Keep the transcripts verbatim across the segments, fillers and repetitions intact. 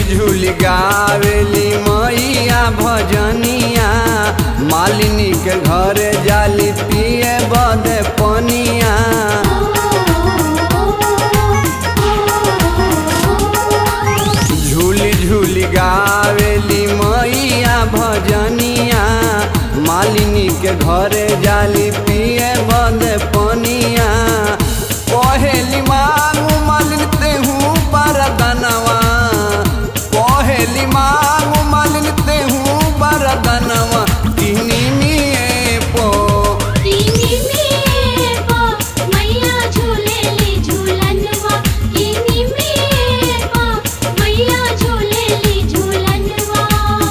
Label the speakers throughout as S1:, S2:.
S1: झूली गावेली मैया भजनिया, मालिनी के घर जाली पिए बदे पनिया। झूली झूली गावेली मैया भजनिया, मालिनी के घर जाली पिए बदे पनिया। कहेली मांगू मालिन तेहू बरदनवा, कहेली मांगू मालिन तेहू बरदनवा। किनी मिए पो
S2: किनी मिए पो मैया झूलेली झूलनवा, किनी मिए पो मैया झूलेली झूलनवा।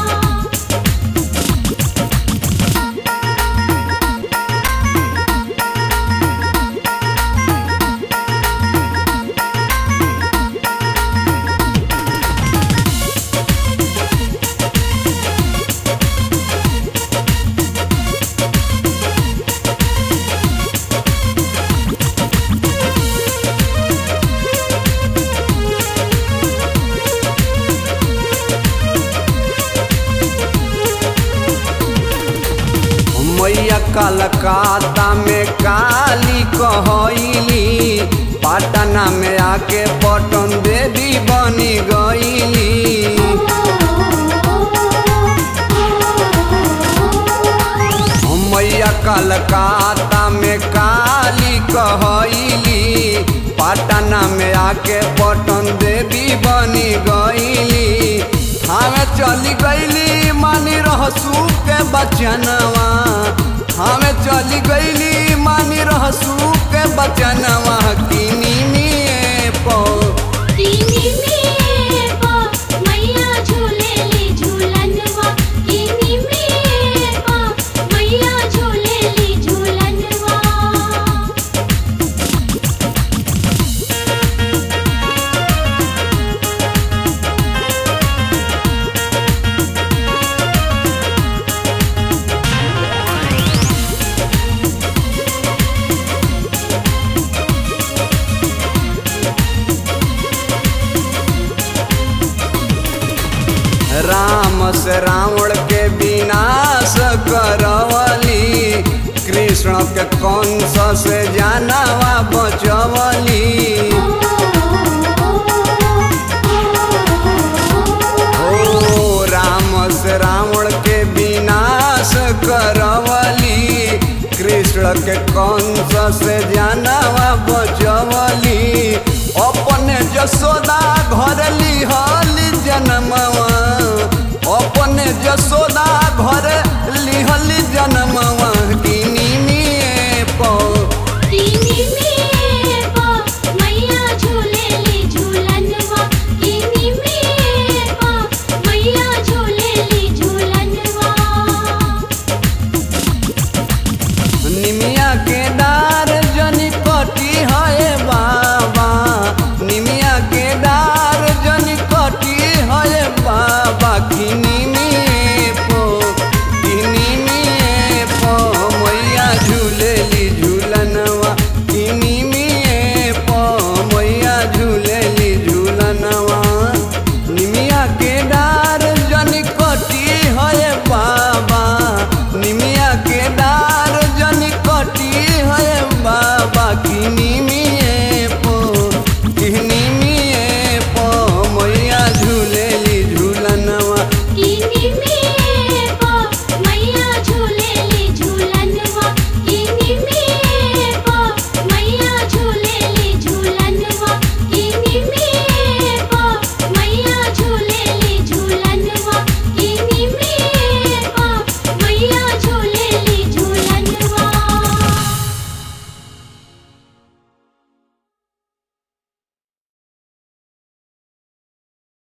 S1: मैया कलकत्ता में काली कहैली, पटना में आके पटन देवी बनी गईली। मैया कलकत्ता में काली कहैली, पटना में आके पटन देवी बनी गईली। हमें चली गईली मानी रहसू के बचनवा, हमें चली गईली मानी रहसू के बचनवा। किनी मिए पो
S2: किनी मिए पो मैया झूलेली झूलनवा, किनी मिए पो मैया झूलेली झूलनवा।
S1: राम से रावण के विनाश करवली, कृष्ण के कंस से जानवा बचवली। ओ राम से रावण के विनाश करवली, कृष्ण के कंस से जानवा बचवली। अपने जसोदा घर लिहली जनमवा, अपने जसोदा घर